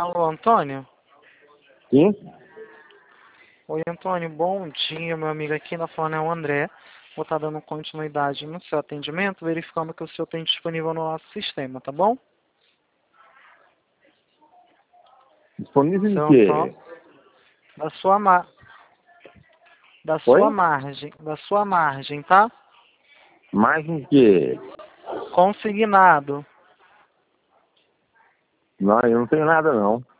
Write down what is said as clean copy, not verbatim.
Alô, Antônio? Sim? Oi, Antônio, bom dia, meu amigo. Aqui na fala é o André. Vou estar dando continuidade no seu atendimento, verificando que o senhor tem disponível no nosso sistema, tá bom? Disponível em Seu quê? Antônio, da sua, da sua Oi? margem, da sua margem, tá? Mais em quê? Consignado. Não, eu não tenho nada não.